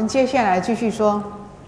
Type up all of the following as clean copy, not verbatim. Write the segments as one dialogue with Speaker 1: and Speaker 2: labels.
Speaker 1: 接下来继续说，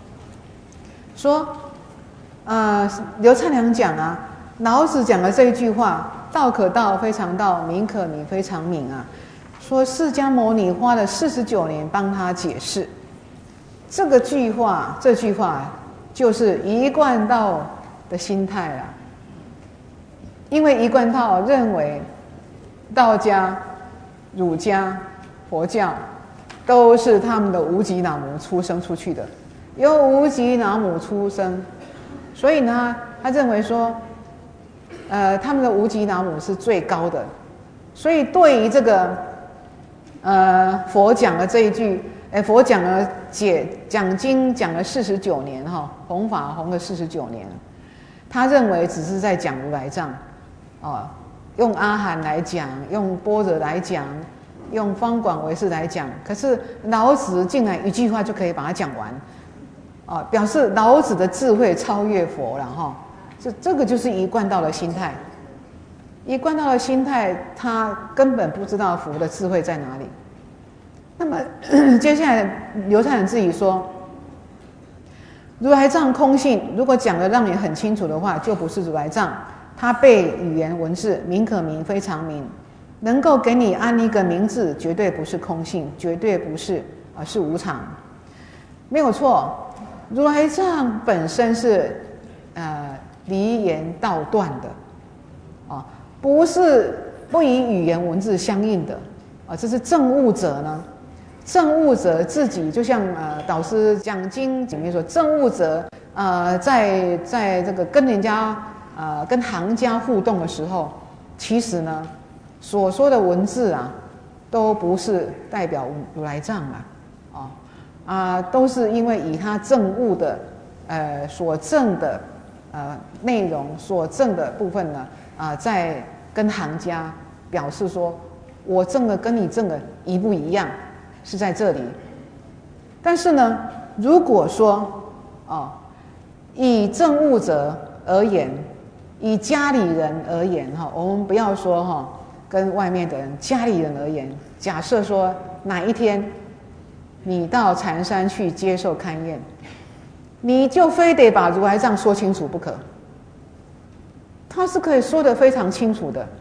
Speaker 1: 刘灿良讲啊，老子讲的这一句话，道可道，非常道；名可名，非常名啊。说释迦牟尼花了49年帮他解释这句话就是一贯道的心态啦。因为一贯道认为道家、儒家、佛教都是他们的无极老母出生出去的，由无极老母出生，所以呢，他认为说，他们的无极老母是最高的，所以对于这个，佛讲的这一句，佛讲了讲经讲了49年哈，弘法弘了49年，他认为只是在讲如来藏，用阿含来讲，用般若来讲，用方广为师来讲，可是老子竟然一句话就可以把它讲完，表示老子的智慧超越佛了哈。这个就是一贯道的心态。一贯道的心态，他根本不知道佛的智慧在哪里。那么接下来刘灿良自己说，如来藏空性，如果讲的让你很清楚的话，就不是如来藏，它背语言文字，名可名，非常名，能够给你安一个名字，绝对不是空性，绝对不是是无常，没有错。如来藏本身是离言道断的，不以语言文字相应的，这是证悟者呢。证悟者自己就像导师讲经里面说，证悟者在这个跟人家跟行家互动的时候，其实呢所说的文字都不是代表如来藏都是因为以他证悟的所证的内容所证的部分呢在跟行家表示说，我证的跟你证的一不一样，是在这里。但是呢，如果说以证悟者而言，以家里人而言我们不要说跟外面的人，家里人而言，假设说哪一天你到禅山去接受勘验，你就非得把如来藏说清楚不可。他是可以说得非常清楚的，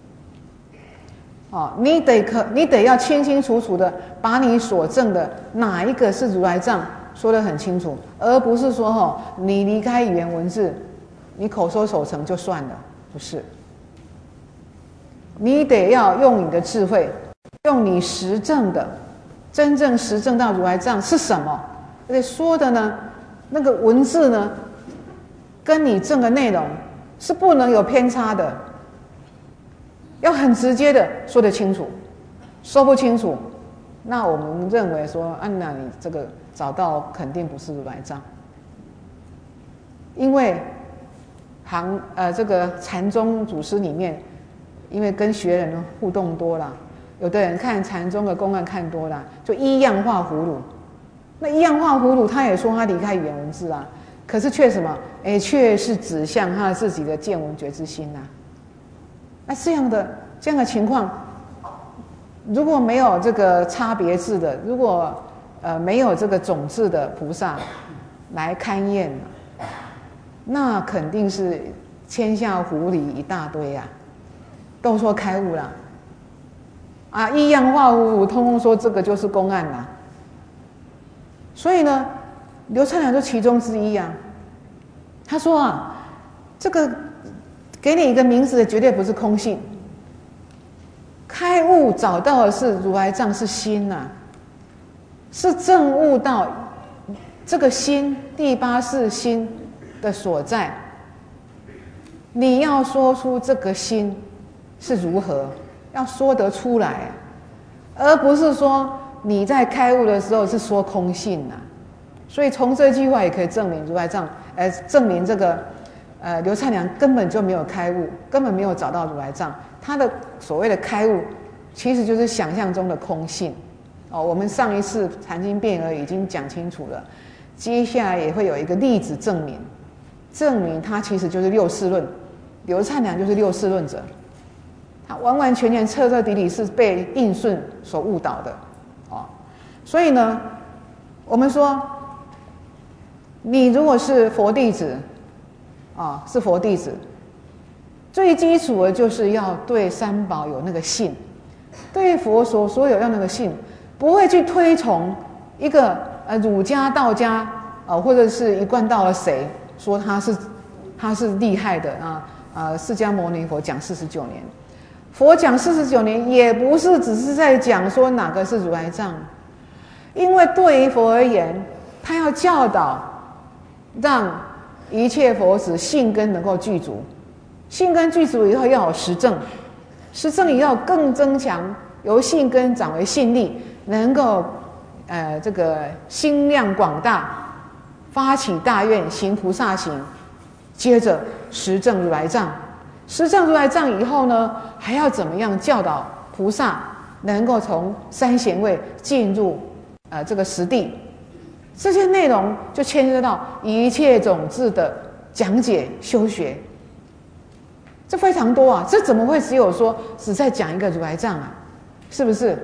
Speaker 1: 你得要清清楚楚的把你所证的哪一个是如来藏说得很清楚，而不是说你离开语言文字，你口说守成就算了，不是。你得要用你的智慧，用你实证的，真正实证到如来藏是什么，而且说的呢，那个文字呢，跟你证的内容是不能有偏差的，要很直接的说得清楚。说不清楚，那我们认为说，那你这个找到肯定不是如来藏，因为这个禅宗祖师里面，因为跟学人互动多了，有的人看禅宗的公案看多了，就依样画葫芦。那依样画葫芦，他也说他离开语言文字可是却什么？却是指向他自己的见闻觉知心那这样的情况，如果没有这个差别智的，如果没有这个种智的菩萨来勘验，那肯定是天下狐狸一大堆都说开悟了依样画葫芦，通通说这个就是公案啦。所以呢，刘灿良就其中之一他说这个给你一个名字的绝对不是空性，开悟找到的是如来藏是心是证悟到这个心第八识心的所在。你要说出这个心是如何，要说得出来而不是说你在开悟的时候是说空性所以从这句话也可以证明如来藏，证明这个刘灿良根本就没有开悟，根本没有找到如来藏。他的所谓的开悟，其实就是想象中的空性我们上一次禅经辩而已经讲清楚了，接下来也会有一个例子证明他其实就是六事论，刘灿良就是六事论者，他完完全全彻彻底底是被印顺所误导的所以呢， 我们说，你如果是佛弟子，是佛弟子，最基础的就是要对三宝有那个信，对佛所有要那个信，不会去推崇一个儒家、道家或者是一贯道的谁说他是厉害的释迦牟尼佛讲49年，佛讲49年也不是只是在讲说哪个是如来藏，因为对于佛而言，他要教导让一切佛子信根能够具足，信根具足以后要有实证，实证以后更增强，由信根长为信力，能够这个心量广大，发起大愿，行菩萨行，接着实证如来藏，实证如来藏以后呢，还要怎么样教导菩萨能够从三贤位进入这个实地，这些内容就牵涉到一切种子的讲解修学，这非常多啊！这怎么会只有说只在讲一个如来藏啊？是不是？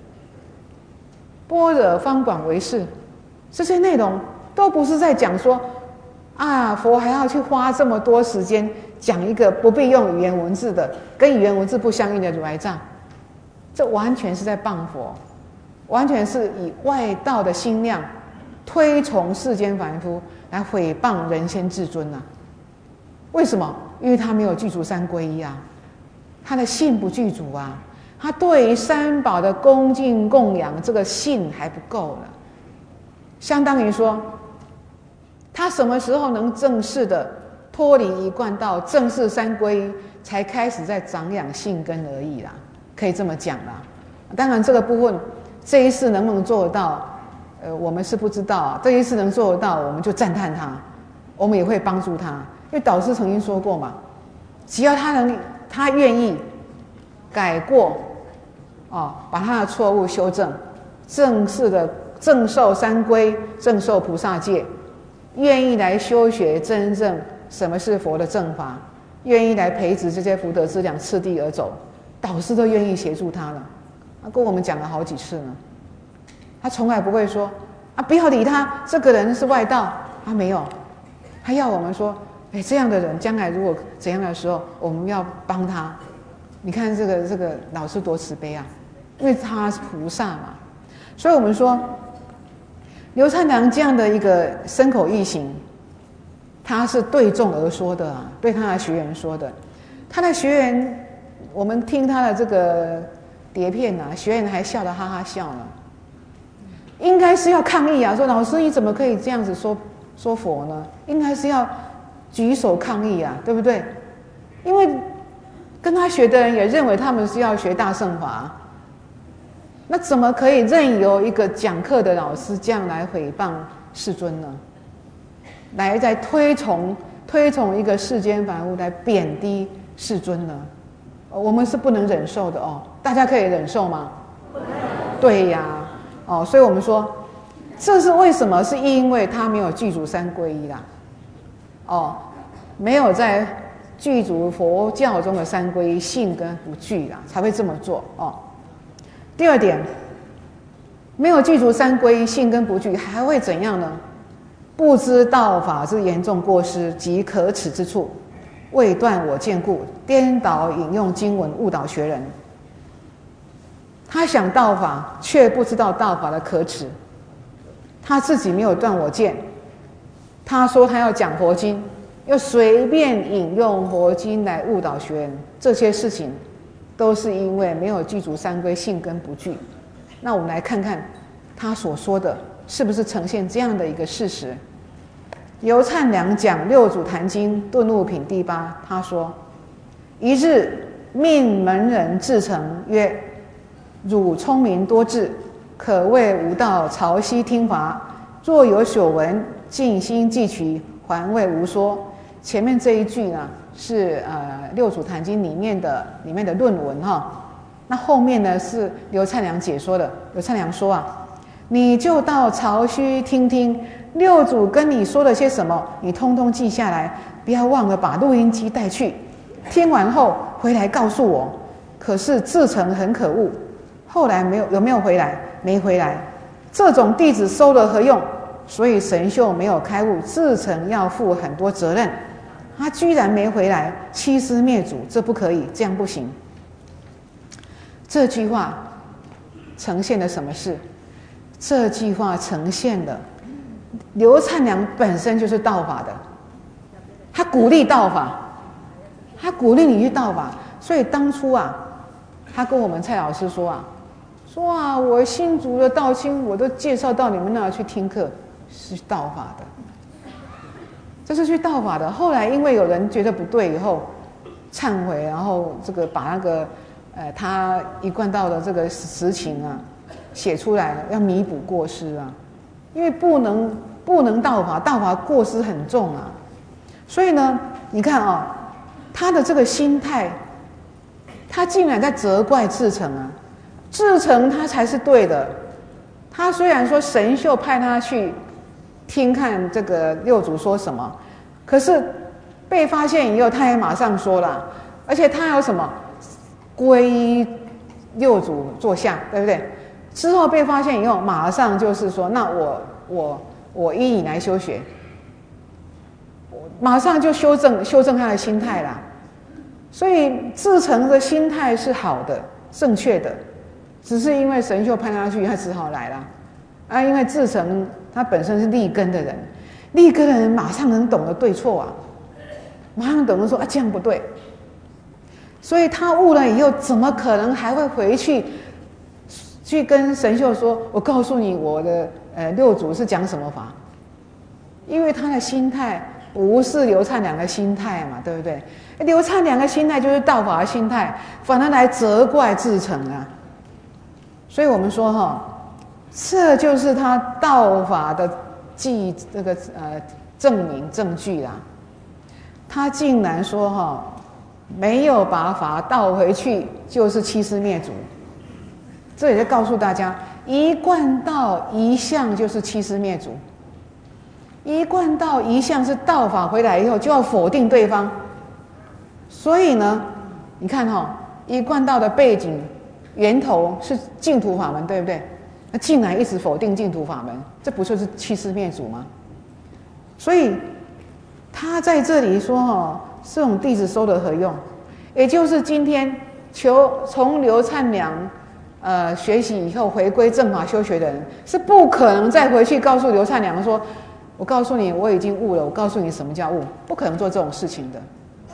Speaker 1: 般若方广为是，这些内容都不是在讲说佛还要去花这么多时间讲一个不必用语言文字的、跟语言文字不相应的如来藏，这完全是在谤佛，完全是以外道的心量推崇世间凡夫，来毁谤人先至尊啊！为什么？因为他没有具足三皈依啊，他的信不具足啊，他对于三宝的恭敬供养，这个信还不够了。相当于说，他什么时候能正式的脱离一贯道，正式三皈依，才开始在长养信根而已啦，可以这么讲啦。当然，这个部分这一世能不能做得到，我们是不知道啊。这一世能做得到，我们就赞叹他，我们也会帮助他。因为导师曾经说过嘛，只要他愿意改过，把他的错误修正，正式的正受三皈，正受菩萨戒，愿意来修学真正什么是佛的正法，愿意来培植这些福德资粮，次第而走，导师都愿意协助他了。他跟我们讲了好几次呢，他从来不会说不要理他，这个人是外道，没有，他要我们说，这样的人将来如果怎样的时候，我们要帮他。你看这个老师多慈悲啊，因为他是菩萨嘛，所以我们说刘灿良这样的一个身口意行，他是对众而说的啊，对他的学员说的。他的学员，我们听他的这个碟片啊，学员还笑得哈哈笑呢。应该是要抗议啊，说老师你怎么可以这样子说佛呢？应该是要举手抗议啊，对不对？因为跟他学的人也认为他们是要学大乘法，那怎么可以任由一个讲课的老师这样来诽谤世尊呢？来在推崇一个世间凡物，来贬低世尊呢？我们是不能忍受的哦。大家可以忍受吗？对呀，所以我们说，这是为什么？是因为他没有具足三皈依啦，没有在具足佛教中的三皈依，信根不具啦，才会这么做哦。第二点，没有具足三皈依，信根不具，还会怎样呢？不知道法之严重过失及可耻之处，未断我见故，颠倒引用经文，误导学人。他想道法，却不知道道法的可耻。他自己没有断我见，他说他要讲佛经，又随便引用佛经来误导学人，这些事情都是因为没有具足三皈，信根不具。那我们来看看他所说的是不是呈现这样的一个事实。刘灿良讲《六祖坛经》顿悟品第8，他说：一日命门人至诚曰：汝聪明多智，可谓吾道朝夕听法，若有所闻，尽心记取，还谓吾说。前面这一句呢是六祖坛经里面的论文哈，那后面呢是刘灿良解说的。刘灿良说你就到朝夕听听六祖跟你说了些什么，你通通记下来，不要忘了把录音机带去，听完后回来告诉我。可是至诚很可恶，后来有没有回来？没回来。 这种弟子收了何用？所以神秀没有开悟，自成要负很多责任。他居然没回来，欺师灭祖，这不可以，这样不行。这句话呈现了什么事？这句话呈现了刘灿良本身就是道法的，他鼓励道法，他鼓励你去道法。所以当初啊，他跟我们蔡老师说啊，我新竹的道亲我都介绍到你们那去听课，是道法的，这是去道法的。后来因为有人觉得不对以后忏悔，然后这个把那个他一贯道的这个实情啊写出来，要弥补过失啊，因为不能道法，道法过失很重啊。所以呢，你看啊，他的这个心态，他竟然在责怪志诚啊，志诚他才是对的。他虽然说神秀派他去听看这个六祖说什么，可是被发现以后，他也马上说了，而且他有什么皈依六祖坐下，对不对？之后被发现以后，马上就是说，那我依你来修学，马上就修正他的心态啦。所以志诚的心态是好的、正确的，只是因为神秀派他去，他只好来了啊。因为志诚他本身是立根的人，立根的人马上能懂得对错啊，马上懂得说啊这样不对，所以他悟了以后，怎么可能还会回去跟神秀说，我告诉你我的六祖是讲什么法？因为他的心态不是刘灿良的心态嘛，对不对？刘灿良的心态就是道法的心态，反而来责怪志诚啊。所以我们说这就是他道法的证明证据啦。他竟然说没有把法倒回去，就是欺师灭祖。这也在告诉大家，一贯道一向就是欺师灭祖。一贯道一向是道法回来以后就要否定对方。所以呢，你看一贯道的背景源头是净土法门，对不对？那竟然一直否定净土法门，这不就是欺师灭祖吗？所以他在这里说这种弟子收了何用？也就是今天从刘灿良学习以后回归正法修学的人，是不可能再回去告诉刘灿良说，我告诉你我已经悟了，我告诉你什么叫悟，不可能做这种事情的。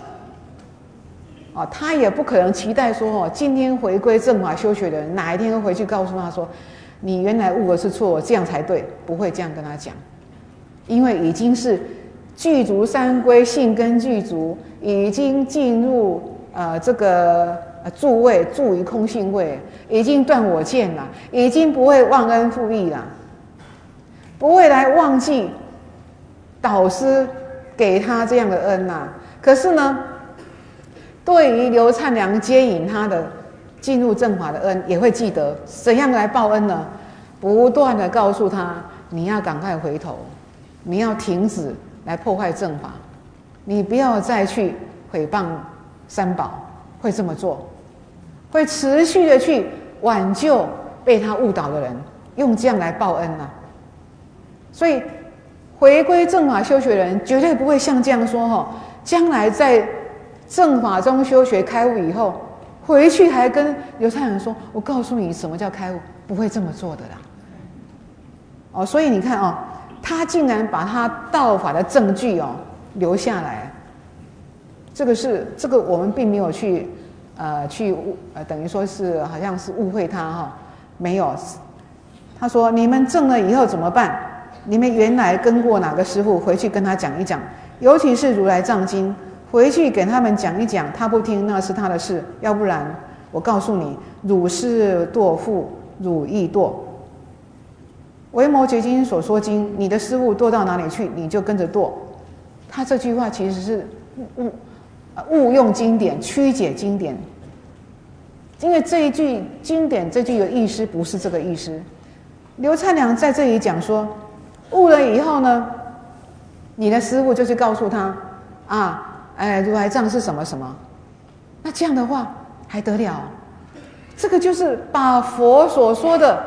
Speaker 1: 他也不可能期待说今天回归正法修学的人哪一天会回去告诉他说，你原来悟的是错，这样才对，不会这样跟他讲，因为已经是具足三归，性根具足，已经进入这个住位，住于空性位，已经断我见了，已经不会忘恩负义了，不会来忘记导师给他这样的恩啦。可是呢，对于刘灿良接引他的进入正法的恩，也会记得怎样来报恩呢？不断的告诉他，你要赶快回头，你要停止来破坏正法，你不要再去毁谤三宝，会这么做，会持续的去挽救被他误导的人，用这样来报恩啊。所以回归正法修学的人绝对不会像这样说将来在正法中修学开悟以后，回去还跟刘灿良说，我告诉你什么叫开悟，不会这么做的啦。所以你看他竟然把他道法的证据留下来，这个我们并没有去等于说是好像是误会他没有。他说你们证了以后怎么办？你们原来跟过哪个师父，回去跟他讲一讲，尤其是如来藏经，回去给他们讲一讲，他不听那是他的事，要不然我告诉你，汝是堕父，汝亦堕。维摩诘经所说经，你的师父堕到哪里去，你就跟着堕。他这句话其实是误用经典，曲解经典，因为这一句经典这句的意思不是这个意思。刘灿良在这里讲说，悟了以后呢，你的师父就去告诉他如来藏是什么什么，那这样的话还得了？这个就是把佛所说的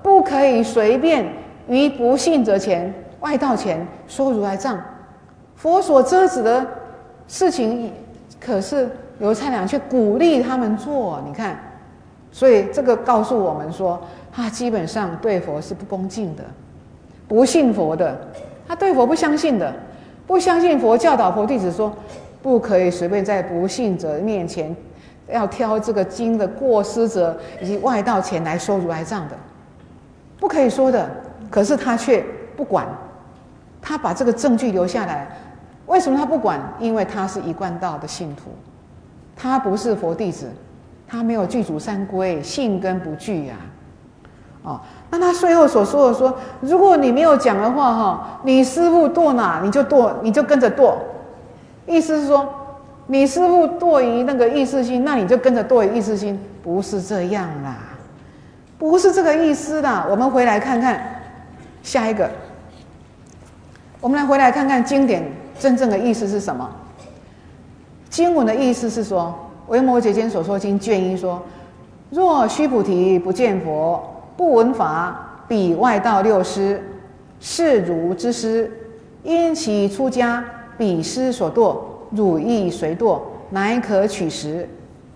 Speaker 1: 不可以随便于不信者前、外道前说如来藏。佛所遮止的事情，可是刘灿良却鼓励他们做，你看，所以这个告诉我们说，他基本上对佛是不恭敬的，不信佛的，他对佛不相信的，不相信佛教导佛弟子说，不可以随便在不信者面前，要挑这个经的过失者以及外道前来说如来藏的，不可以说的。可是他却不管，他把这个证据留下来。为什么他不管？因为他是一贯道的信徒，他不是佛弟子，他没有具足三归，信根不具呀。那他最后所说的说，如果你没有讲的话，你师父堕哪你就堕，你就跟着堕。意思是说，你师父堕于那个意识心，那你就跟着堕于意识心，不是这样啦，不是这个意思啦。我们回来看看下一个，我们来回来看看经典真正的意思是什么？经文的意思是说，维摩诘经所说经卷一说：若须菩提不见佛，不闻法，彼外道六师，是汝之师，因其出家，彼师所堕，汝亦随堕，乃可取时。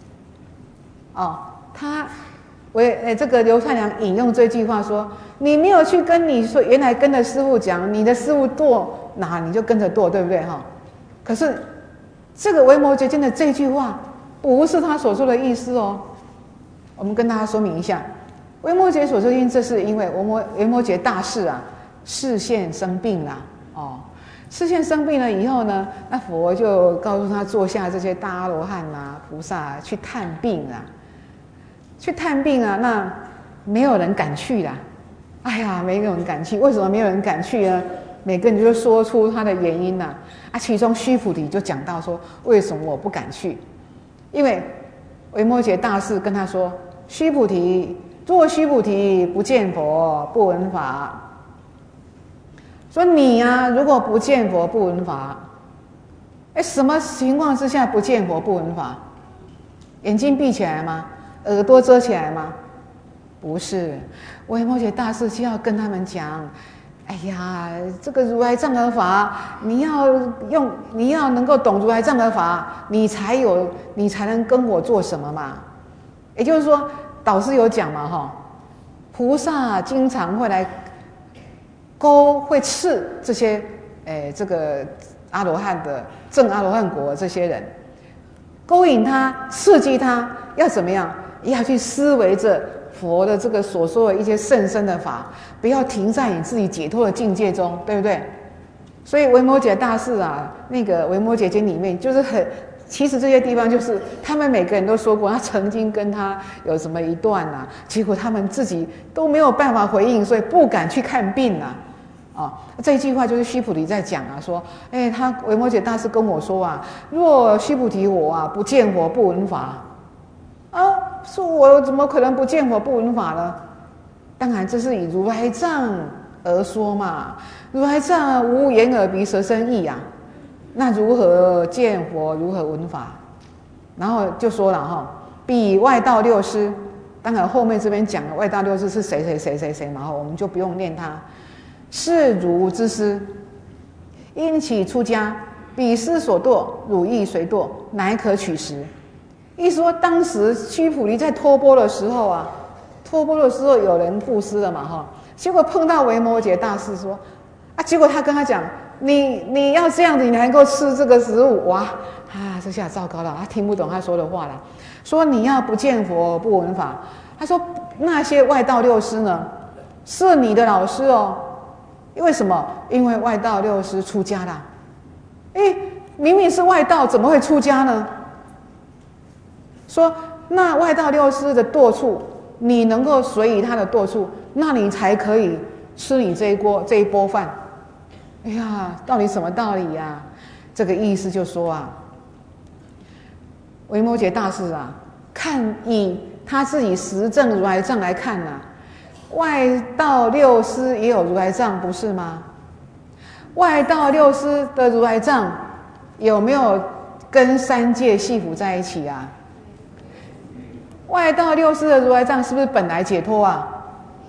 Speaker 1: 这个刘灿良引用这句话说：你没有去跟你说原来跟的师父讲，你的师父堕哪你就跟着堕，对不对哈？可是这个维摩诘经的这句话不是他所说的意思哦。我们跟大家说明一下，维摩诘所说的，这是因为维摩诘大士啊，示现生病啦，示现生病了以后呢，那佛就告诉他坐下这些大阿罗汉啊、菩萨去探病啊，那没有人敢去啦。哎呀，没有人敢去，为什么没有人敢去呢？每个人就说出他的原因啦。其中须菩提就讲到说，为什么我不敢去？因为维摩诘大士跟他说：须菩提，若须菩提不见佛，不闻法。说你啊，如果不见佛不闻法，什么情况之下不见佛不闻法？眼睛闭起来吗？耳朵遮起来吗？不是，维摩诘大士就要跟他们讲：哎呀，这个如来藏的法，你要能够懂如来藏的法，你才能跟我做什么嘛？也就是说，导师有讲嘛，菩萨经常会来会刺这些这个阿罗汉的正阿罗汉国这些人，勾引他，刺激他，要怎么样？要去思维着佛的这个所说的一些甚深的法，不要停在你自己解脱的境界中，对不对？所以维摩诘大士啊，那个维摩诘经里面就是其实这些地方就是他们每个人都说过，他曾经跟他有什么一段啊，结果他们自己都没有办法回应，所以不敢去看病啊。这一句话就是须菩提在讲啊，说，他维摩诘大士跟我说啊，若须菩提我啊不见佛不闻法，说我怎么可能不见佛不闻法呢？当然这是以如来藏而说嘛，如来藏无眼耳鼻舌身意啊，那如何见佛，如何闻法？然后就说了彼外道六师，当然后面这边讲的外道六师是谁嘛，我们就不用念他。是汝之师，因其出家，彼师所堕，汝亦随堕，乃可取时。意思说，当时须菩提在托钵的时候啊，有人布施了嘛，结果碰到维摩诘大士说，结果他跟他讲，你要这样子，你能够吃这个食物，哇，这下糟糕了，他听不懂他说的话了，说你要不见佛不闻法。他说那些外道六师呢，是你的老师哦。为什么？因为外道六师出家啦。明明是外道，怎么会出家呢？说那外道六师的堕处，你能够随意他的堕处，那你才可以吃你这一钵饭。到底什么道理呀？这个意思就说啊，维摩诘大士啊，看以他自己实证如来藏来看啊，外道六师也有如来藏，不是吗？外道六师的如来藏有没有跟三界系缚在一起啊？外道六师的如来藏是不是本来解脱啊？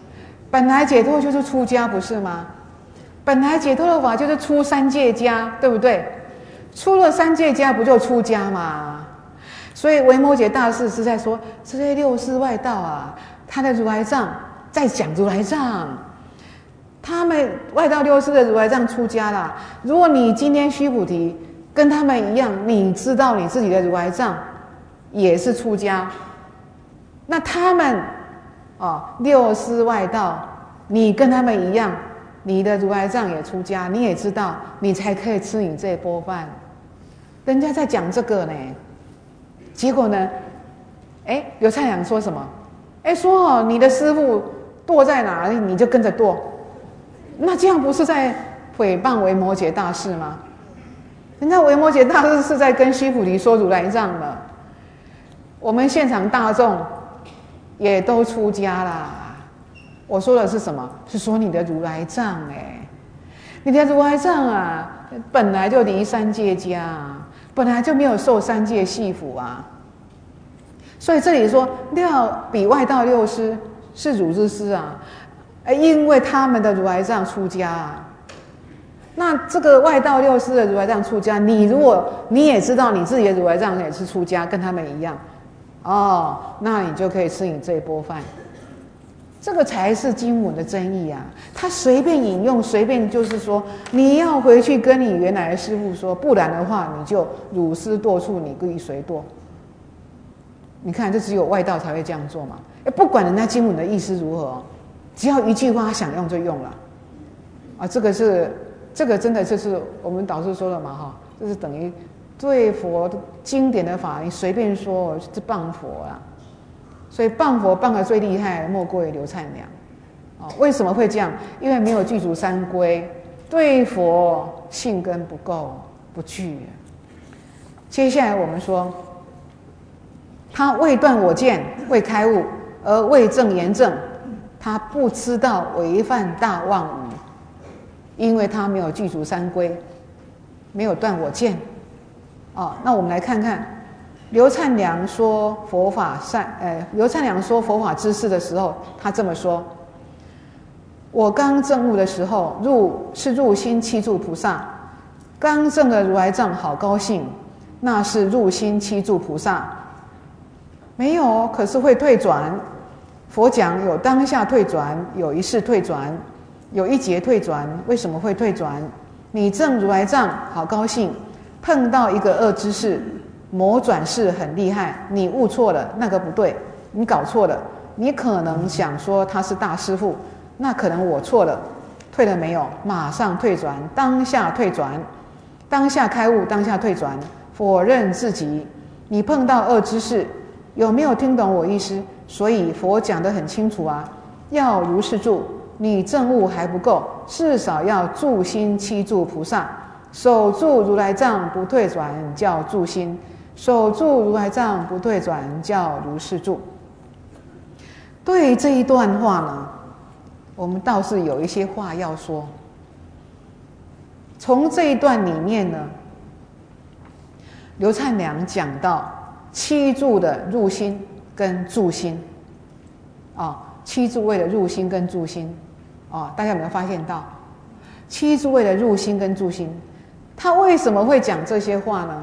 Speaker 1: 本来解脱就是出家，不是吗？本来解脱的法就是出三界家，对不对？出了三界家不就出家吗？所以维摩诘大师是在说这些六师外道啊，他的如来藏在讲如来藏，他们外道六师的如来藏出家啦。如果你今天须菩提跟他们一样，你知道你自己的如来藏也是出家，那他们六师外道，你跟他们一样，你的如来藏也出家，你也知道，你才可以吃你这钵饭。人家在讲这个呢，结果呢，刘灿良说什么？说你的师父堕在哪里，你就跟着堕，那这样不是在诽谤维摩诘大师吗？人家维摩诘大师是在跟须菩提说如来藏了，我们现场大众也都出家啦。我说的是什么？是说你的如来藏你的如来藏啊，本来就离三界家啊，本来就没有受三界系缚啊。所以这里说比外道六师是汝之师啊，因为他们的如来藏出家啊。那这个外道六师的如来藏出家，如果你也知道你自己的如来藏也是出家，跟他们一样，那你就可以吃你这一钵饭。这个才是经文的真意啊！他随便引用，随便就是说，你要回去跟你原来的师父说，不然的话，你就汝师堕处，你必随堕。你看，这只有外道才会这样做嘛！不管人家经文的意思如何，只要一句话他想用就用了。这个真的就是我们导师说的嘛，就是等于对佛经典的法，你随便说是谤佛啦。所以谤佛谤的最厉害，莫过于刘灿良。为什么会这样？因为没有具足三归，对佛信根不够，不具。接下来我们说，他未断我见，未开悟，而未证言证，他不知道违犯大妄语，因为他没有具足三归，没有断我见。那我们来看看。刘灿良说佛法刘灿良说佛法知识的时候，他这么说：我刚证悟的时候，入心七住菩萨，刚证了如来藏，好高兴，那是入心七住菩萨。没有，可是会退转。佛讲有当下退转，有一世退转，有一劫退转。为什么会退转？你证如来藏，好高兴，碰到一个恶知识。魔转世很厉害，你悟错了，那个不对，你搞错了，你可能想说他是大师父，那可能我错了，退了没有？马上退转，当下退转，当下开悟，当下退转，否认自己。你碰到恶知识，有没有听懂我意思？所以佛讲得很清楚啊，要如是住，你证悟还不够，至少要住心七住菩萨，守住如来藏不退转，叫住心。守住如来藏不退转，叫如是住。对于这一段话呢，我们倒是有一些话要说。从这一段里面呢，刘灿良讲到七住的入心跟住心，七住位的入心跟住心，大家有没有发现到？七住位的入心跟住心，他为什么会讲这些话呢？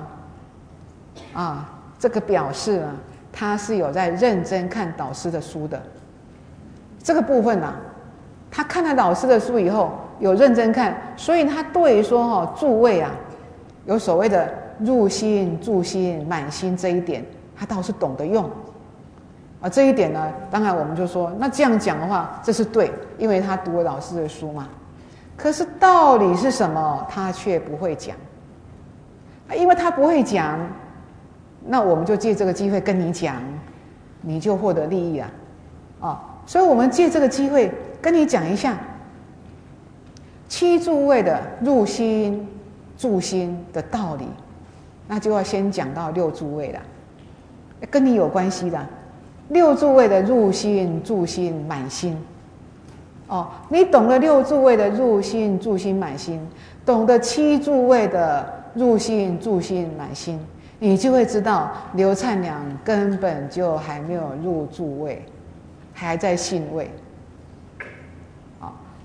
Speaker 1: 这个表示啊，他是有在认真看导师的书的。这个部分啊，他看了导师的书以后，有认真看，所以他对于说住位啊，有所谓的入心、住心、满心这一点，他倒是懂得用。这一点呢，当然我们就说，那这样讲的话，这是对，因为他读了老师的书嘛。可是道理是什么，他却不会讲。因为他不会讲，那我们就借这个机会跟你讲，你就获得利益啊！所以我们借这个机会跟你讲一下七住位的入心、住心的道理，那就要先讲到六住位了，跟你有关系的。六住位的入心、住心、满心，你懂了六住位的入心、住心、满心，懂得七住位的入心、住心、满心，你就会知道刘灿良根本就还没有入住位，还在信位。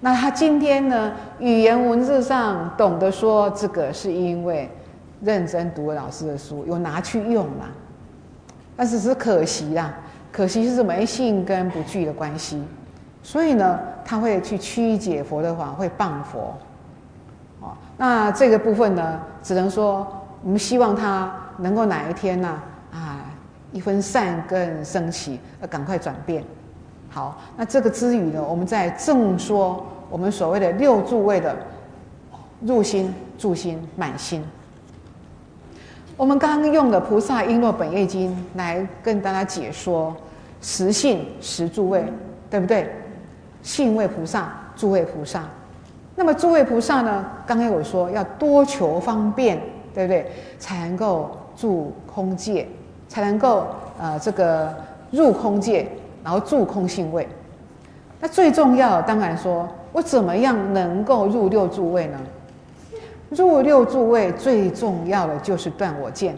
Speaker 1: 那他今天呢，语言文字上懂得说这个，是因为认真读了老师的书，有拿去用啦。但是只可惜啦，可惜是什么？性根不具的关系。所以呢，他会去曲解佛的法，会谤佛。那这个部分呢，只能说我们希望他能够哪一天呢，一分善根升起，赶快转变。好，那这个之余呢，我们再正说我们所谓的六诸位的入心、住心、满心。我们刚刚用的《菩萨璎珞本业经》来跟大家解说十信、十诸位，对不对？信位菩萨、诸位菩萨。那么诸位菩萨呢，刚才我说要多求方便，对不对？才能够住空界，才能够这个入空界，然后住空性位。那最重要的当然说，我怎么样能够入六诸位呢？入六诸位最重要的就是断我见。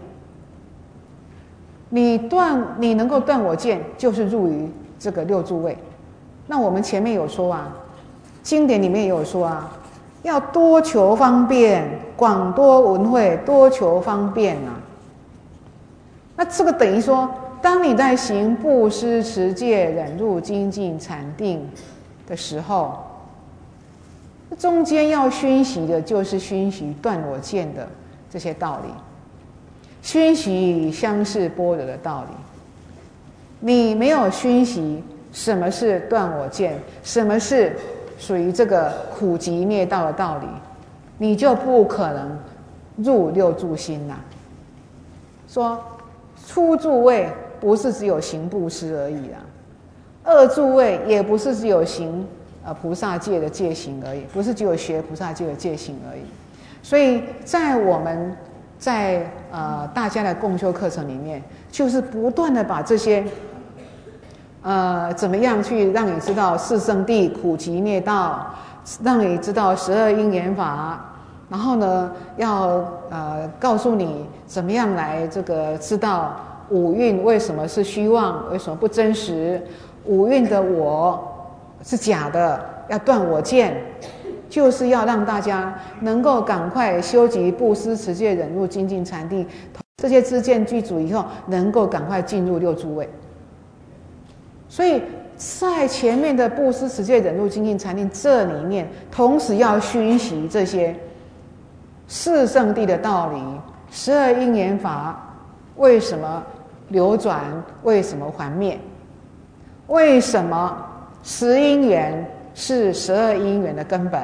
Speaker 1: 你能够断我见，就是入于这个六诸位。那我们前面有说啊，经典里面也有说啊，要多求方便，广多闻慧，多求方便啊。那这个等于说，当你在行布施、持戒、忍辱、精进、禅定的时候，中间要熏习的就是熏习断我见的这些道理，熏习相似般若的道理。你没有熏习什么是断我见，什么是属于这个苦集灭道的道理，你就不可能入六住心啦。说初住位不是只有行布施而已啦，二住位也不是只有行菩萨戒的戒行而已，不是只有学菩萨戒的戒行而已。所以在我们在大家的共修课程里面，就是不断的把这些怎么样去让你知道四圣谛、苦集灭道，让你知道12因缘法，然后呢，要告诉你怎么样来这个知道五蕴为什么是虚妄，为什么不真实，五蕴的我是假的，要断我见，就是要让大家能够赶快修习布施、持戒、忍辱、精进、禅定这些知见具足以后，能够赶快进入六诸位。所以在前面的布施、持戒、忍辱、精进、禅定这里面，同时要熏习这些四圣谛的道理，12因缘法为什么流转，为什么还灭，为什么10因缘是12因缘的根本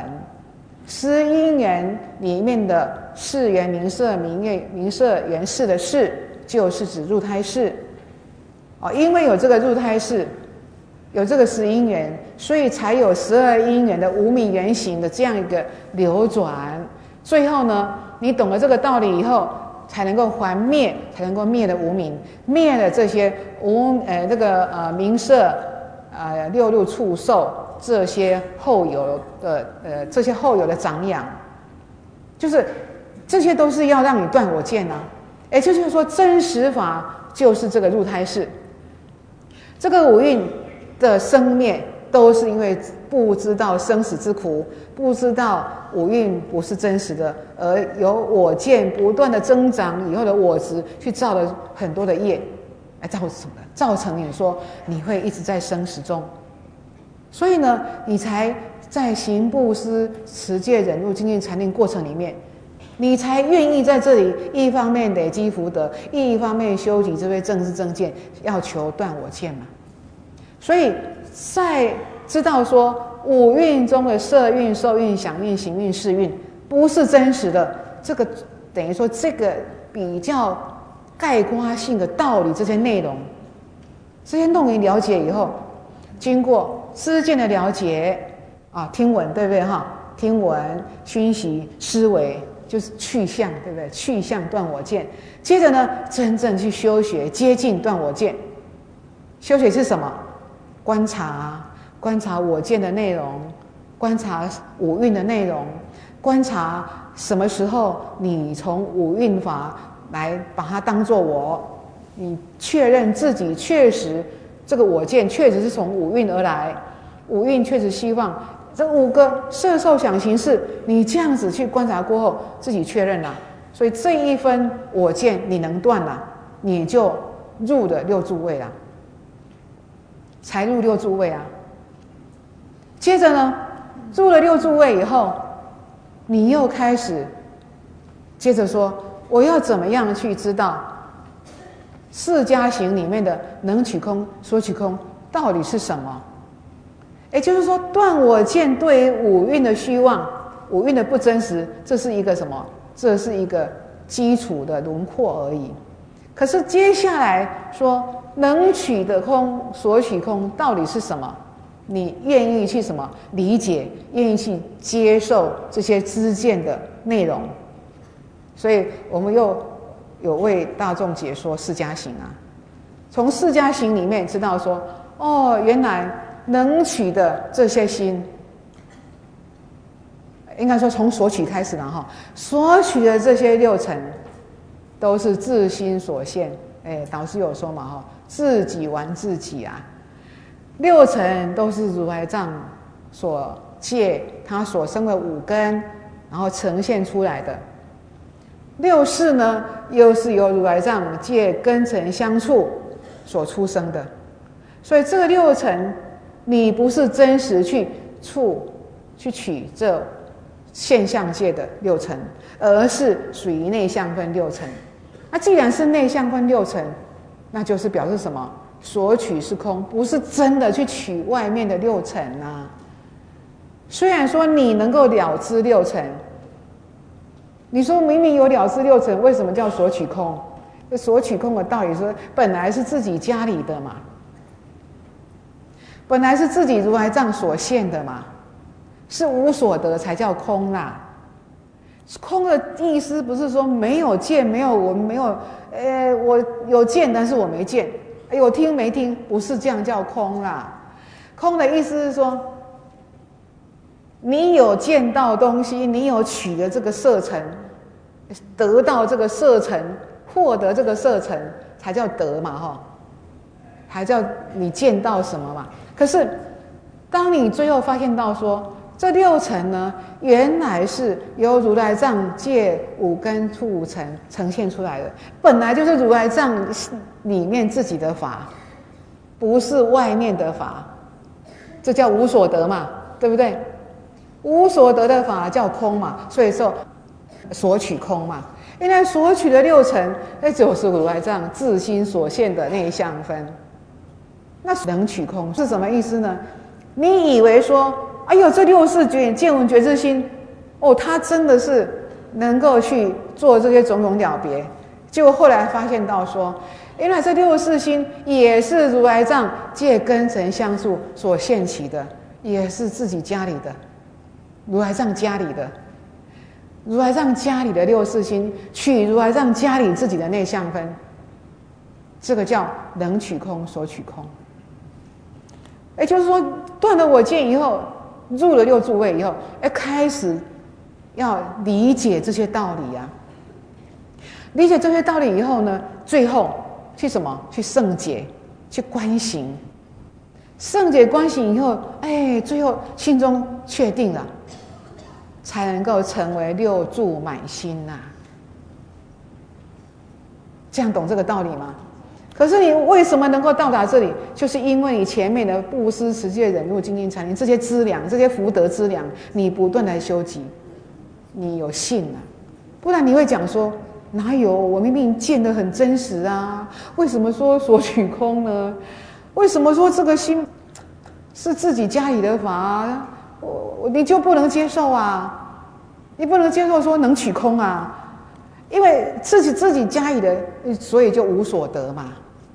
Speaker 1: ，10因缘里面的四缘名色、名色缘事的事，就是指入胎事。因为有这个入胎事，有这个10因缘，所以才有12因缘的无明缘行的这样一个流转。最后呢，你懂了这个道理以后，才能够还灭，才能够灭了无明，灭了这些名色六入触受这些后有的长养，就是这些都是要让你断我见啊。也就是说，真实法就是这个入胎事。这个五蕴的生灭都是因为不知道生死之苦，不知道五蕴不是真实的，而有我见不断的增长以后的我执，去造了很多的业，来造成你说你会一直在生死中。所以呢，你才在行布施、持戒、忍辱、精进、禅定过程里面，你才愿意在这里一方面累积福德，一方面修习这位正知正见，要求断我见嘛。所以在知道说五蕴中的色蕴、受蕴、想蕴、行蕴、识蕴不是真实的，这个等于说这个比较概括性的道理，这些内容了解以后，经过知见的了解听闻，对不对哈？听闻、熏习、思维，就是去向，对不对？去向断我见。接着呢，真正去修学，接近断我见。修学是什么？观察我见的内容，观察五蕴的内容，观察什么时候你从五蕴法来把它当作我，你确认自己确实这个我见确实是从五蕴而来，五蕴确实希望这5个色受想行识，你这样子去观察过后，自己确认了，所以这一分我见你能断了，你就入了六住位了，才入六住位啊。接着呢，入了六住位以后，你又开始接着说，我要怎么样去知道四加行里面的能取空、所取空到底是什么？也就是说，断我见对于五蕴的虚妄、五蕴的不真实，这是一个什么？这是一个基础的轮廓而已。可是接下来说，能取的空、所取空到底是什么？你愿意去什么理解？愿意去接受这些知见的内容？所以我们又有为大众解说四加行啊。从四加行里面知道说，哦，原来能取的这些心，应该说从所取开始了哈。所取的这些六尘，都是自心所现。导师有说嘛哈，自己玩自己啊。六尘都是如来藏所借他所生的五根，然后呈现出来的。六识呢，又是由如来藏借根尘相处所出生的。所以这个六尘，你不是真实去取这现象界的六尘，而是属于内相分六尘。那既然是内相分六尘，那就是表示什么？所取是空，不是真的去取外面的六尘啊。虽然说你能够了知六尘，你说明明有了知六尘，为什么叫所取空？所取空的道理说，本来是自己家里的嘛，本来是自己如来藏所现的嘛，是无所得才叫空啦。空的意思不是说没有见，没有闻，没有，我有见，但是我没见。有听没听，不是这样叫空啦。空的意思是说，你有见到东西，你有取的这个色尘，得到这个色尘，获得这个色尘，才叫得嘛哈，还叫你见到什么嘛。可是，当你最后发现到说，这六尘呢，原来是由如来藏借五根触五尘呈现出来的，本来就是如来藏里面自己的法，不是外面的法，这叫无所得嘛，对不对？无所得的法叫空嘛，所以说所取空嘛。原来所取的六尘，那就是如来藏自心所现的内相分。那能取空是什么意思呢？你以为说，哎呦，这六识见闻觉知心，哦，他真的是能够去做这些种种了别。结果后来发现到说，原来这六识心也是如来藏借根尘相处所现起的，也是自己家里的，如来藏家里的，如来藏家里的六识心取如来藏家里自己的内相分，这个叫能取空所取空。也就是说，断了我见以后，入了六住位以后，开始要理解这些道理啊。理解这些道理以后呢，最后去什么？去胜解，去观行。胜解观行以后，最后心中确定了，才能够成为六住满心呐。这样懂这个道理吗？可是你为什么能够到达这里？就是因为你前面的布施、持戒、忍辱、精进、禅定这些资粮、这些福德资粮，你不断的修集，你有信啊。不然你会讲说，哪有？我明明见得很真实啊，为什么说所取空呢？为什么说这个心是自己家里的法？你就不能接受啊？你不能接受说能取空啊？因为自己家里的，所以就无所得嘛。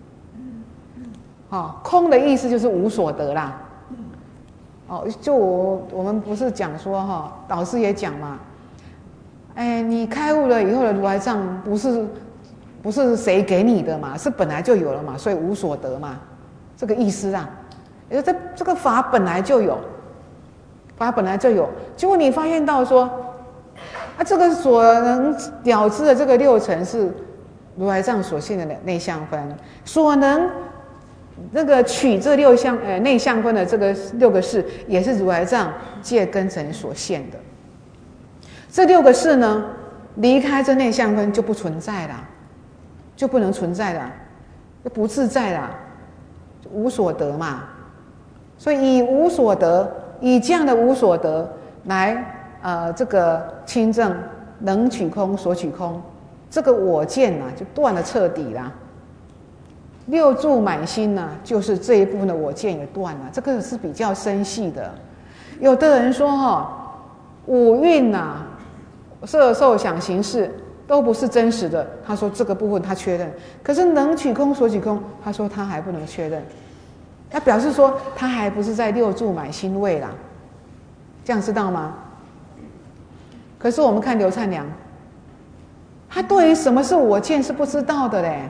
Speaker 1: 空的意思就是无所得啦。就我们不是讲说导师也讲嘛，你开悟了以后的如来藏不是谁给你的嘛，是本来就有了嘛，所以无所得嘛，这个意思啊。也就这个法本来就有，法本来就有，结果你发现到说，这个所能了知的这个六尘是如来藏所现的内相分，所能那个取这六相内相分的这个6个事，也是如来藏借根尘所现的。这6个事呢，离开这内相分就不存在了，就不能存在了，就不自在了，无所得嘛。所以以无所得，以这样的无所得来这个亲证能取空所取空，这个我见就断了彻底啦。6住满心就是这一部分的我见也断了，这个是比较深细的。有的人说五蕴色受想行识都不是真实的，他说这个部分他确认，可是能取空所取空，他说他还不能确认，那表示说他还不是在6住满心位啦，这样知道吗？可是我们看刘灿良，他对于什么是我见是不知道的嘞，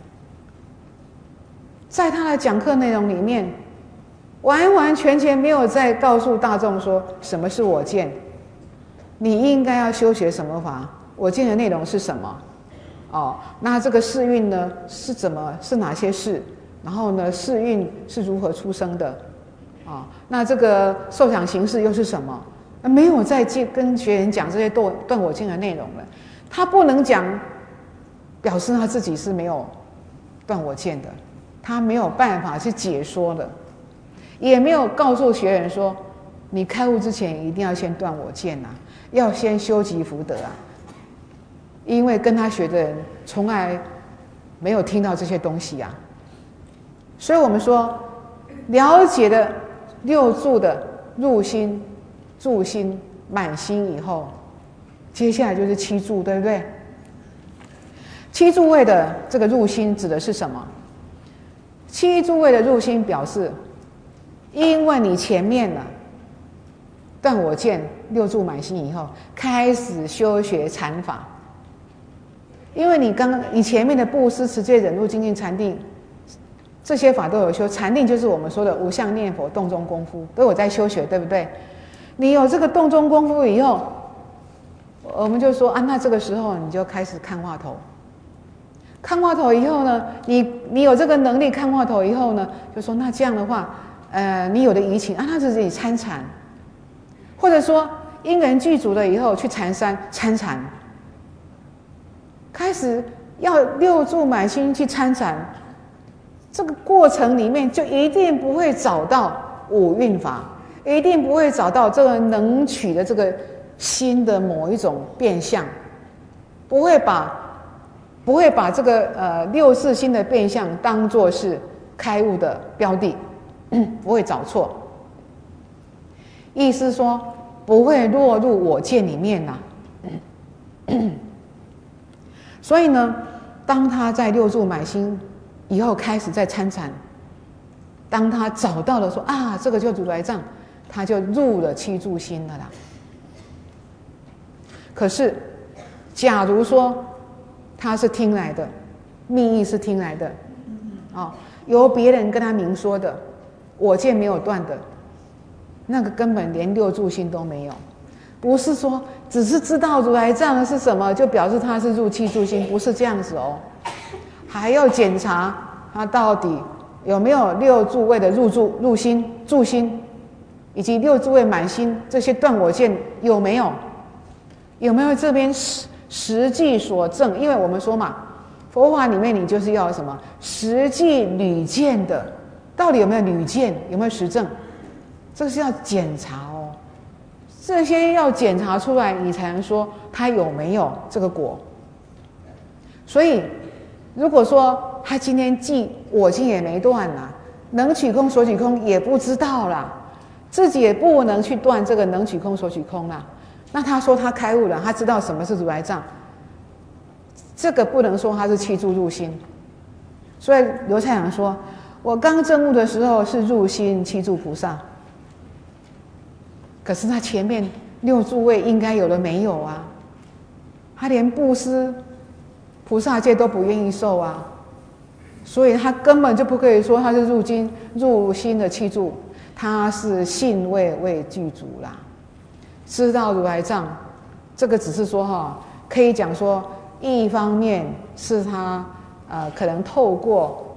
Speaker 1: 在他的讲课内容里面，完完全全没有在告诉大众说什么是我见，你应该要修学什么法，我见的内容是什么？那这个世运呢是哪些事？然后呢，世运是如何出生的？那这个受想行识又是什么？没有再跟学员讲这些断我见的内容了。他不能讲，表示他自己是没有断我见的，他没有办法去解说的，也没有告诉学员说，你开悟之前一定要先断我见要先修集福德因为跟他学的人从来没有听到这些东西所以我们说，了解了6住的入心、住心、满心以后，接下来就是7住，对不对？7住位的这个入心指的是什么？7住位的入心表示，因为你前面断我见6住满心以后，开始修学禅法，因为你前面的布施、持戒、忍辱、精进、禅定，这些法都有修。禅定就是我们说的无相念佛洞中功夫，都有在修学，对不对？你有这个洞中功夫以后，我们就说那这个时候你就开始看话头。看话头以后呢，你有这个能力看话头以后呢，就说那这样的话，你有的疑情那自己参禅，或者说因缘具足了以后去禅山参禅，开始要6住满心去参禅，这个过程里面就一定不会找到五蕴法，一定不会找到这个能取的这个心的某一种变相，不会把这个6识心的变相当作是开悟的标的，不会找错。意思说不会落入我见里面所以呢，当他在6住满心以后开始在参禅，当他找到了说这个就如来藏，他就入了7住心了啦。可是假如说他是听来的，密意是听来的由别人跟他明说的，我见没有断的，那个根本连6住心都没有，不是说只是知道如来藏是什么就表示他是入7住心，不是这样子还要检查他到底有没有6住位的入心、住心，以及6住位满心这些断我见有没有这边实际所证。因为我们说嘛，佛法里面你就是要什么实际履见的，到底有没有履见，有没有实证，这是要检查这些要检查出来，你才能说他有没有这个果。所以如果说他今天既我今也没断能取空所取空也不知道啦，自己也不能去断这个能取空所取空啦，那他说他开悟了，他知道什么是如来藏，这个不能说他是7住入心。所以刘蔡阳说，我刚证悟的时候是入心7住菩萨，可是他前面6住位应该有的没有他连布施菩萨戒都不愿意受所以他根本就不可以说他是入心的7住，他是信位未具足啦。知道如来藏，这个只是说可以讲说，一方面是他可能透过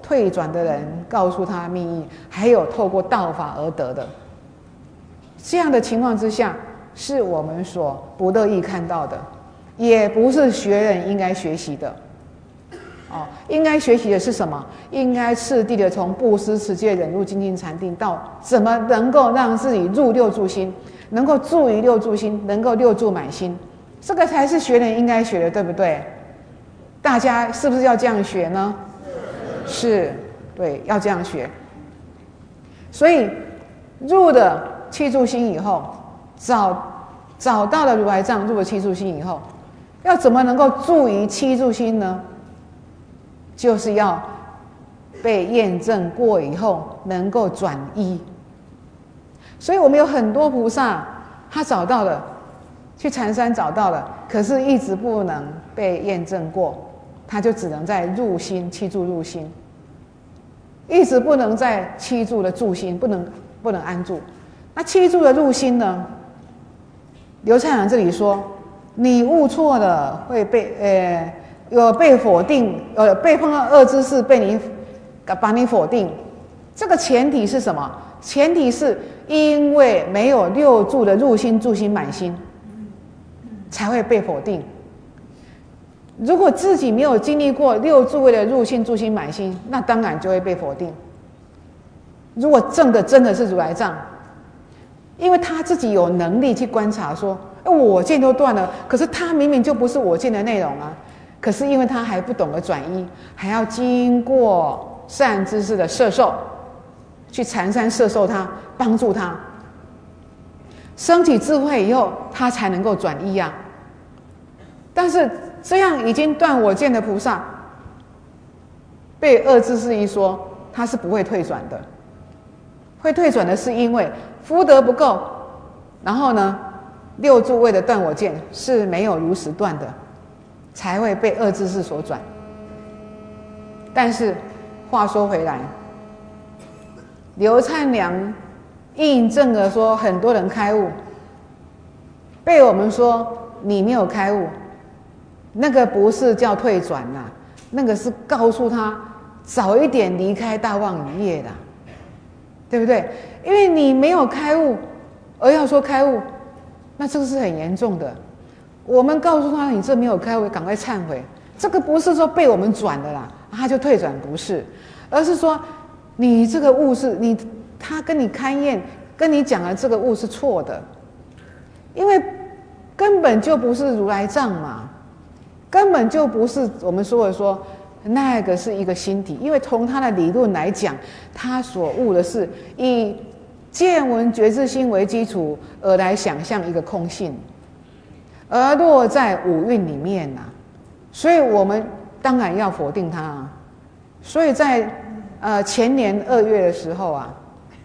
Speaker 1: 退转的人告诉他密意，还有透过道法而得的。这样的情况之下，是我们所不乐意看到的，也不是学人应该学习的。应该学习的是什么？应该次第的从布施、持戒、忍辱、精进、禅定，到怎么能够让自己入六住心，能够住于六住心，能够六住满心，这个才是学人应该学的，对不对？大家是不是要这样学呢？是，对，要这样学。所以入了七住心以后，找到了如来藏，入了七住心以后，要怎么能够住于七住心呢？就是要被验证过以后能够转依。所以我们有很多菩萨，他找到了，去禅山找到了，可是一直不能被验证过，他就只能在入心，七住入心，一直不能在七住的住心，不能安住。那七住的入心呢？刘禅长这里说，你悟错了会被有被否定，被碰到恶知识，把你否定。这个前提是什么？前提是因为没有六住的入心、住心、满心，才会被否定。如果自己没有经历过六住位的入心、住心、满心，那当然就会被否定。如果真的是如来藏，因为他自己有能力去观察说，我见都断了，可是他明明就不是我见的内容啊。可是因为他还不懂得转依，还要经过善知识的摄受，去禅山摄受他，帮助他升起智慧以后，他才能够转依啊。但是这样已经断我见的菩萨，被恶知识一说，他是不会退转的。会退转的是因为福德不够，然后呢，六住位的断我见是没有如实断的，才会被恶知识所转。但是话说回来，刘灿良印证了说很多人开悟，被我们说你没有开悟，那个不是叫退转啦，那个是告诉他早一点离开大妄语业啦，对不对？因为你没有开悟而要说开悟，那这个是很严重的。我们告诉他你这没有开悟，赶快忏悔。这个不是说被我们转的啦，他就退转，不是，而是说你这个悟是他跟你勘验跟你讲的这个悟是错的，因为根本就不是如来藏嘛，根本就不是我们说的说那个是一个心体，因为从他的理论来讲，他所悟的是以见闻觉知心为基础而来想象一个空性，而落在五蕴里面啊，所以我们当然要否定它啊。所以在前年2月的时候啊，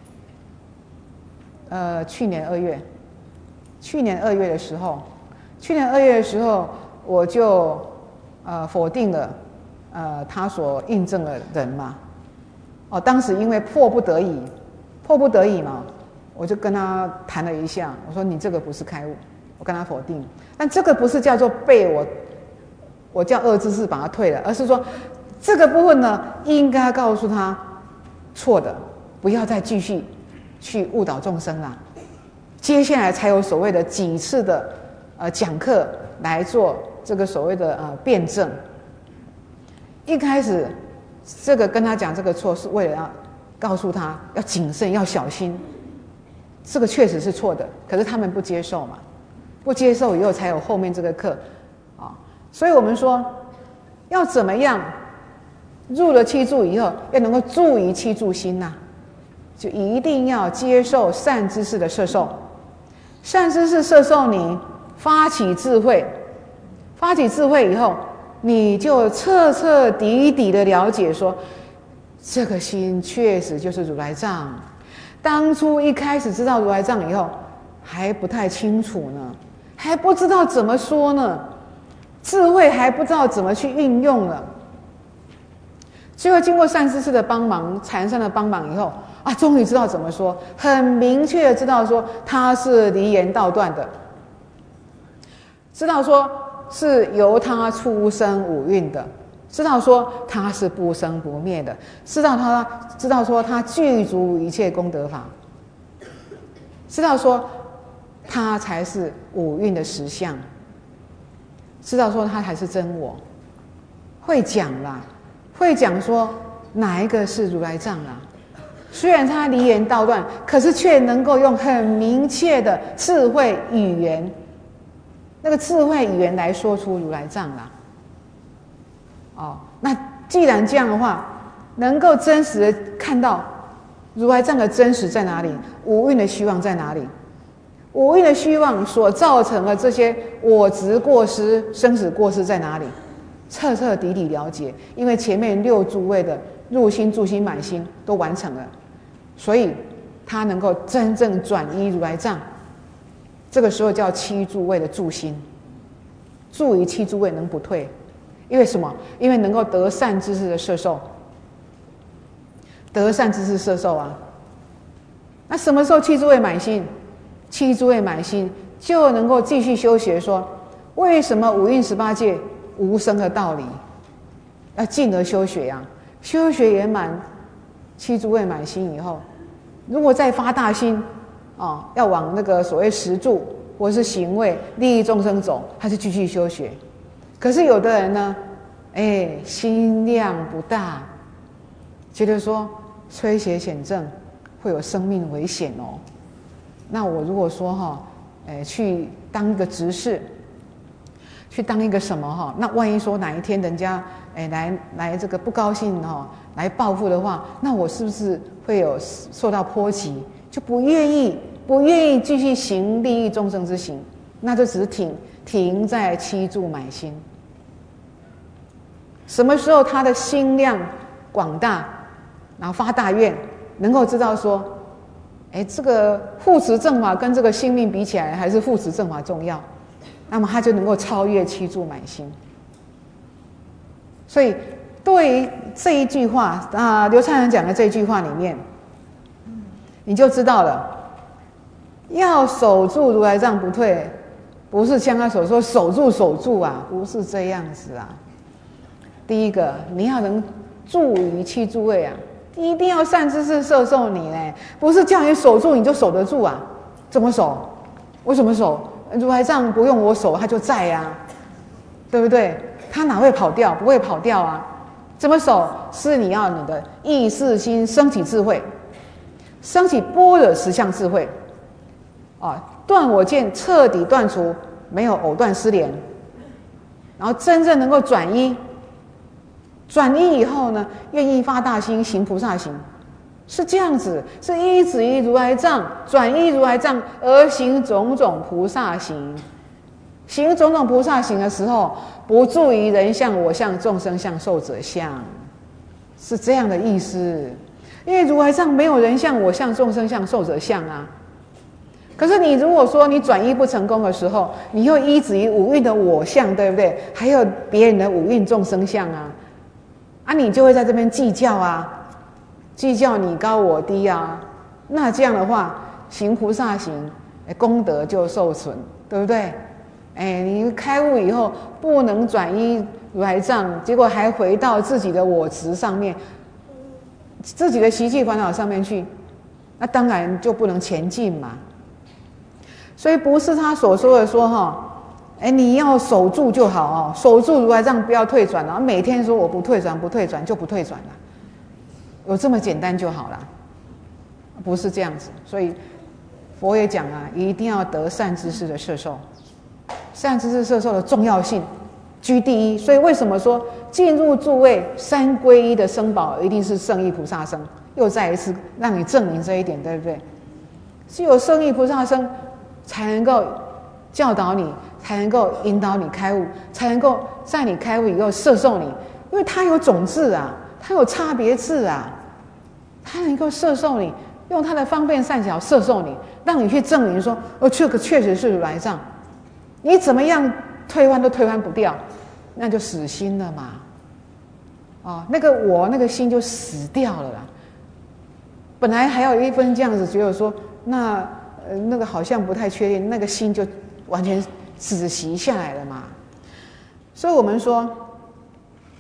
Speaker 1: 去年2月的时候，我就否定了他所印证的人嘛。当时因为迫不得已嘛，我就跟他谈了一下，我说你这个不是开悟，我跟他否定。但这个不是叫做被我叫恶知识把他退了，而是说这个部分呢，应该告诉他错的，不要再继续去误导众生啦。接下来才有所谓的几次的讲课来做这个所谓的辩证。一开始这个跟他讲这个错，是为了要告诉他要谨慎要小心，这个确实是错的，可是他们不接受嘛，不接受以后才有后面这个课啊。所以我们说要怎么样入了七住以后，要能够住于七住心呐，就一定要接受善知识的摄受。善知识摄受你，发起智慧以后，你就彻彻底底的了解说，这个心确实就是如来藏。当初一开始知道如来藏以后，还不太清楚呢，还不知道怎么说呢，智慧还不知道怎么去运用了。最后经过善知识的帮忙，禅山的帮忙以后啊，终于知道怎么说，很明确的知道说他是离言道断的，知道说是由他出生五蕴的， 知道说他是不生不灭的，知道说他具足一切功德法，知道说他才是五蕴的实相，知道说他才是真我，会讲啦，会讲说哪一个是如来藏啦。虽然他离言道断，可是却能够用很明确的智慧语言，那个智慧语言来说出如来藏啦。哦，那既然这样的话，能够真实的看到如来藏的真实在哪里，五蕴的虚妄在哪里，五蕴的虚妄所造成的这些我执过失、生死过失在哪里，彻彻底底了解。因为前面六诸位的入心、住心、满心都完成了，所以他能够真正转依如来藏。这个时候叫七诸位的住心，住于七诸位能不退。因为什么？因为能够得善知识的摄受，得善知识摄受啊。那什么时候七诸位满心？七诸位满心就能够继续修学说，为什么五蕴18界无生的道理，要进而修学啊。修学圆满，七诸位满心以后，如果再发大心要往那个所谓实住或是行位利益众生走，他是继续修学。可是有的人呢，心量不大，觉得说吹邪显正会有生命危险哦。那我如果说去当一个执事，去当一个什么那万一说哪一天人家来这个不高兴来报复的话，那我是不是会有受到波及，就不愿意继续行利益众生之行，那就只是停在七住满心。什么时候他的心量广大，然后发大愿，能够知道说这个护持正法跟这个性命比起来，还是护持正法重要，那么他就能够超越七住满心。所以对于这一句话刘灿人讲的这一句话里面，你就知道了，要守住如来藏不退，不是像他所说守住啊，不是这样子啊。第一个，你要能住于七诸位啊，一定要善知识摄受你呢，不是叫你守住你就守得住啊？怎么守？为什么守？如来藏不用我守，他就在啊，对不对？他哪会跑掉？不会跑掉啊。怎么守？是你要你的意识心升起智慧，升起般若实相智慧断我见，彻底断除，没有藕断丝连，然后真正能够转依以后呢，愿意发大心行菩萨行，是这样子，是依止于如来藏，转依如来藏而行种种菩萨行。行种种菩萨行的时候，不住于人相、我相、众生相、寿者相，是这样的意思。因为如来藏没有人相、我相、众生相、寿者相啊。可是你如果说你转依不成功的时候，你又依止于五蕴的我相，对不对？还有别人的五蕴众生相啊，你就会在这边计较啊，计较你高我低啊。那这样的话，行菩萨行，功德就受损，对不对？你开悟以后不能转依如来藏，结果还回到自己的我执上面，自己的习气烦恼上面去，那当然就不能前进嘛。所以不是他所说的说你要守住就好守住如来藏，不要退转了。每天说我不退转就不退转了，有这么简单就好了，不是这样子。所以佛也讲一定要得善知识的摄受，善知识摄受的重要性居第一。所以为什么说进入诸位三皈依的僧宝一定是圣意菩萨僧？又再一次让你证明这一点，对不对？只有圣意菩萨僧才能够教导你，才能够引导你开悟，才能够在你开悟以后摄受你。因为他有种智啊，他有差别智啊，他能够摄受你，用他的方便善巧摄受你，让你去证明说这个确实是如来藏。你怎么样退换都退换不掉，那就死心了嘛。那个我那个心就死掉了啦。本来还有一分这样子觉得说那个好像不太确定，那个心就完全止息下来了嘛。所以我们说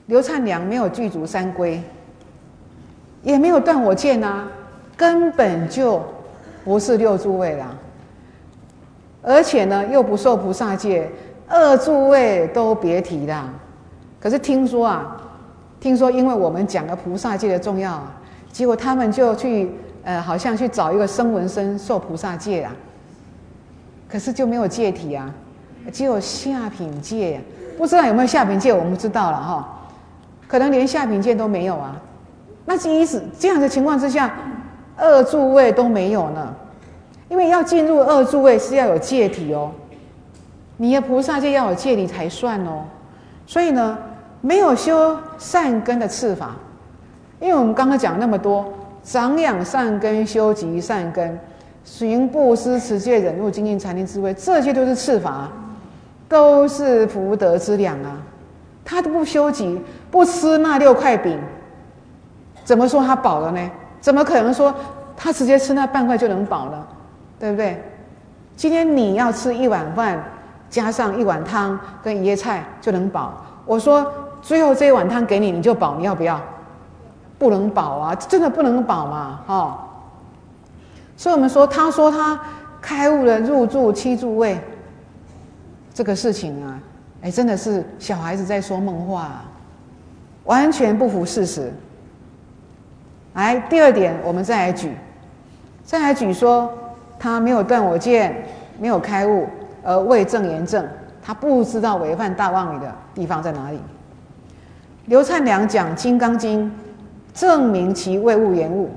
Speaker 1: 刘灿良没有具足三归，也没有断我见啊，根本就不是六诸位啦。而且呢，又不受菩萨戒，二诸位都别提啦。可是听说因为我们讲了菩萨戒的重要啊，结果他们就去好像去找一个声闻僧受菩萨戒啊，可是就没有戒体啊，只有下品戒，不知道有没有下品戒，我们不知道了哈，可能连下品戒都没有啊。那这样的情况之下，二诸位都没有呢，因为要进入二诸位是要有戒体哦，你的菩萨戒要有戒体才算哦。所以呢，没有修善根的次法，因为我们刚刚讲那么多，长养善根、修集善根、行布施、持戒、忍辱、精进、禅定、智慧，这些都是次法，都是福德之粮啊。他都不修集，不吃那6块饼，怎么说他饱了呢？怎么可能说他直接吃那半块就能饱呢？对不对？今天你要吃1碗饭，加上1碗汤跟1叶菜就能饱。我说最后这一碗汤给你，你就饱，你要不要？不能饱啊，真的不能饱嘛，哦。所以我们说，他说他开悟了入住7诸位，这个事情啊，真的是小孩子在说梦话啊，完全不符事实。来，第二点，我们再来举说，他没有断我见，没有开悟，而未证言证，他不知道违犯大妄语的地方在哪里。刘灿良讲《金刚经》，证明其未悟言悟，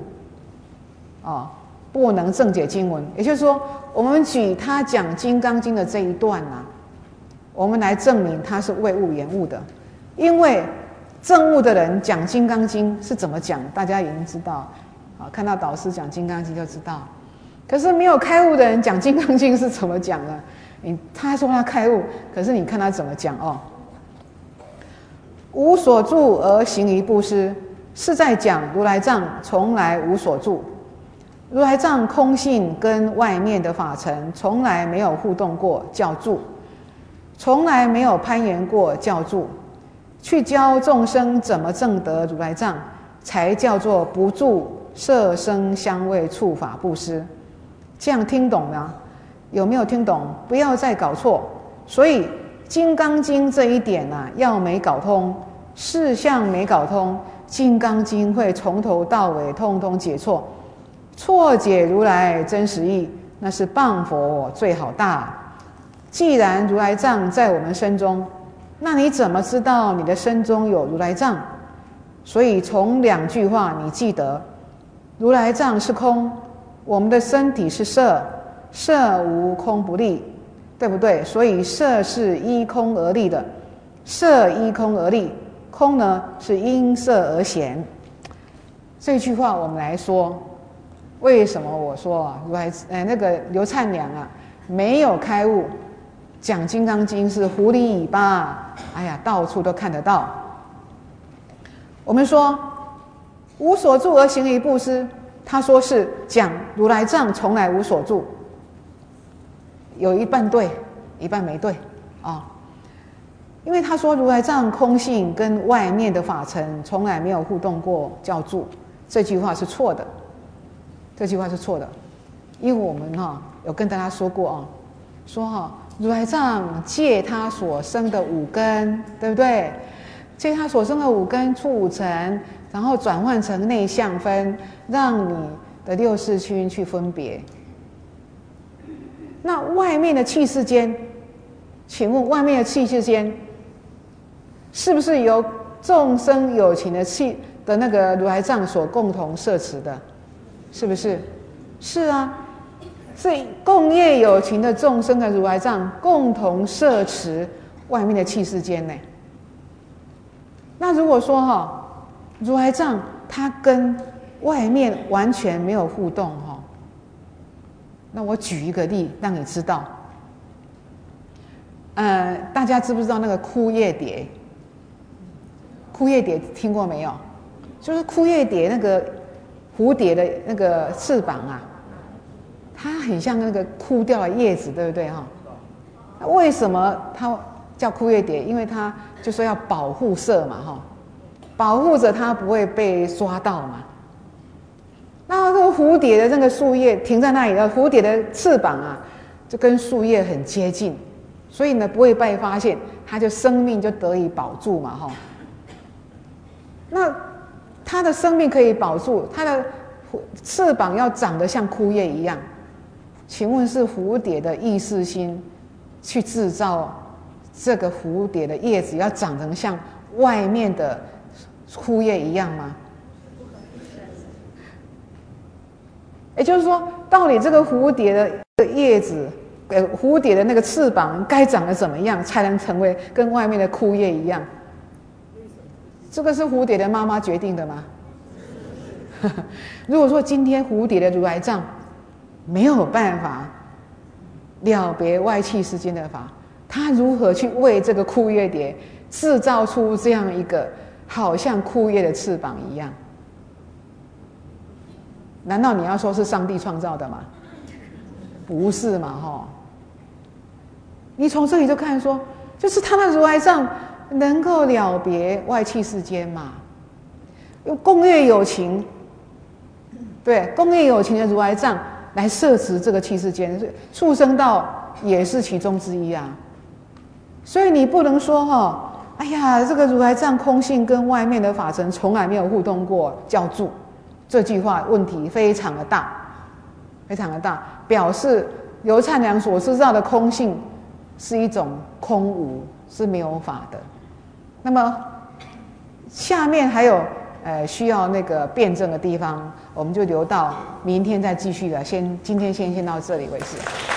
Speaker 1: 不能正解经文。也就是说，我们举他讲《金刚经》的这一段啊，我们来证明他是未悟言悟的。因为证悟的人讲《金刚经》是怎么讲，大家已经知道，看到导师讲《金刚经》就知道。可是没有开悟的人讲《金刚经》是怎么讲的？他说他开悟，可是你看他怎么讲哦？无所住而行于布施，是在讲如来藏从来无所住。如来藏空性跟外面的法尘从来没有互动过，叫住；从来没有攀缘过，叫住。去教众生怎么证得如来藏，才叫做不住色声香味触法布施。这样听懂吗？有没有听懂？不要再搞错。所以《金刚经》这一点啊，要没搞通，事项没搞通，《金刚经》会从头到尾通通解错，错解如来真实义，那是谤佛最好大。既然如来藏在我们身中，那你怎么知道你的身中有如来藏？所以从2句话你记得，如来藏是空，我们的身体是色，色无空不立，对不对？所以色是依空而立的，色依空而立，空呢是因色而显。这句话我们来说，为什么我说啊，那个刘灿良啊没有开悟，讲《金刚经》是狐狸尾巴，到处都看得到。我们说无所住而行于布施，他说是讲如来藏从来无所住，有一半对，一半没对啊。因为他说如来藏空性跟外面的法尘从来没有互动过，叫住，这句话是错的，这句话是错的。因为我们有跟大家说过说如来藏借他所生的5根，对不对？借他所生的5根出5尘，然后转换成内相分，让你的6识区去分别。那外面的气世间，请问外面的气世间是不是由众生有情的气的那个如来藏所共同摄持的？是不是？是啊，是共业有情的众生的如来藏共同摄持外面的气世间呢。那如果说如来藏它跟外面完全没有互动那我举一个例让你知道。大家知不知道那个枯叶蝶？枯叶蝶听过没有？就是枯叶蝶那个蝴蝶的那个翅膀啊，它很像那个枯掉的叶子，对不对为什么它叫枯叶蝶？因为它就说要保护色嘛保护着它不会被抓到嘛。那这个蝴蝶的这个树叶停在那里，蝴蝶的翅膀啊，就跟树叶很接近，所以呢不会被发现，它就生命就得以保住嘛，哈。那它的生命可以保住，它的翅膀要长得像枯叶一样，请问是蝴蝶的意识心去制造这个蝴蝶的叶子要长成像外面的枯叶一样吗？也就是说，到底这个蝴蝶的叶子，蝴蝶的那个翅膀该长得怎么样，才能成为跟外面的枯叶一样？这个是蝴蝶的妈妈决定的吗？如果说今天蝴蝶的如来藏没有办法了别外气世间的法，它如何去为这个枯叶蝶制造出这样一个好像枯叶的翅膀一样？难道你要说是上帝创造的吗？不是嘛，吼！你从这里就看说，就是他的如来藏能够了别外气世间嘛，用共业有情，对，共业有情的如来藏来摄持这个气世间，畜生道也是其中之一啊。所以你不能说哈，哎呀，这个如来藏空性跟外面的法尘从来没有互动过，叫住。这句话问题非常的大，非常的大，表示刘灿良所知道的空性是一种空无，是没有法的。那么下面还有需要那个辩证的地方，我们就留到明天再继续了。今天先到这里为止。